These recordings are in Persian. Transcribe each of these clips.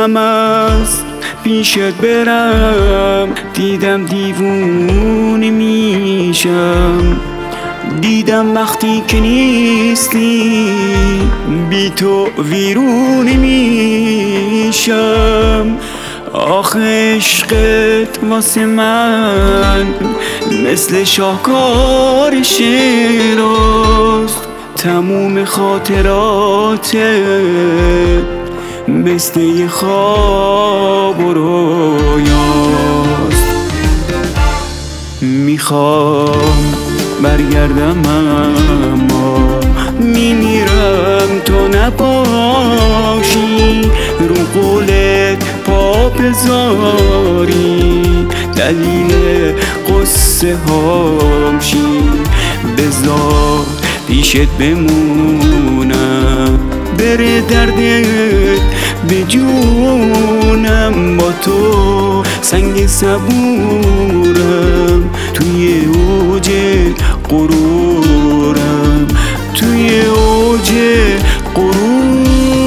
گفتم از پیشت برم، دیدم دیوونه میشم. دیدم وقتی که نیستی بی تو ویرونه میشم. آخه عشقت واسه من مثل شاهکار شعراست، تموم خاطراتت بسته خواب و رویاست. میخوام برگردم اما میمیرم تو نباشی، رو قولت پا بذاری دلیل قصه هام شی. بذار پیشت بمونم، بره دردت به جونم، با تو سنگ صبورم توی اوج غرورم، توی اوج غرورم.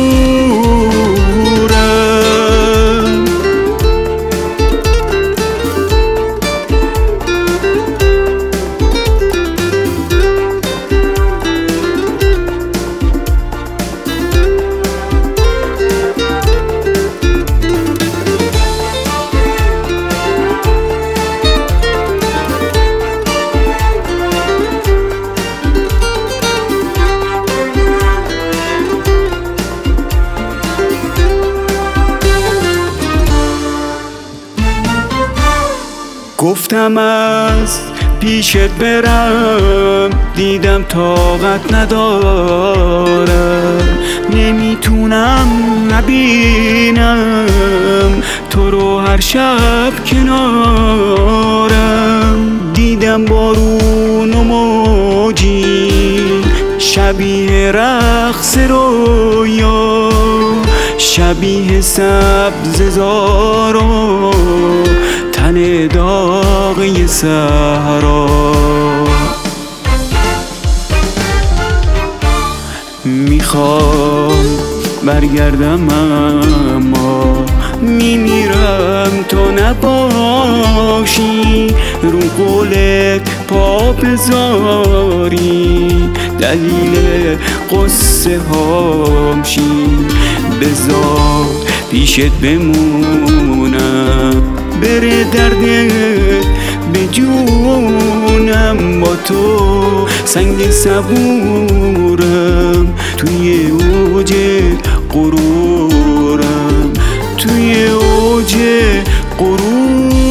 گفتم از پیشت برم، دیدم طاقت ندارم، نمیتونم نبینم تو رو هر شب کنارم. دیدم بارون و موجی شبیه رقص رویا، شبیه سبز زارو تن داغی صحرا. میخوام برگردم اما میمیرم تو نباشی، رو قولت پا بذاری دلیل قصه هام شی. بذار پیشت بمونم، بره دردت به جونم، با تو سنگ صبورم توی اوج غرورم، توی اوج غرورم.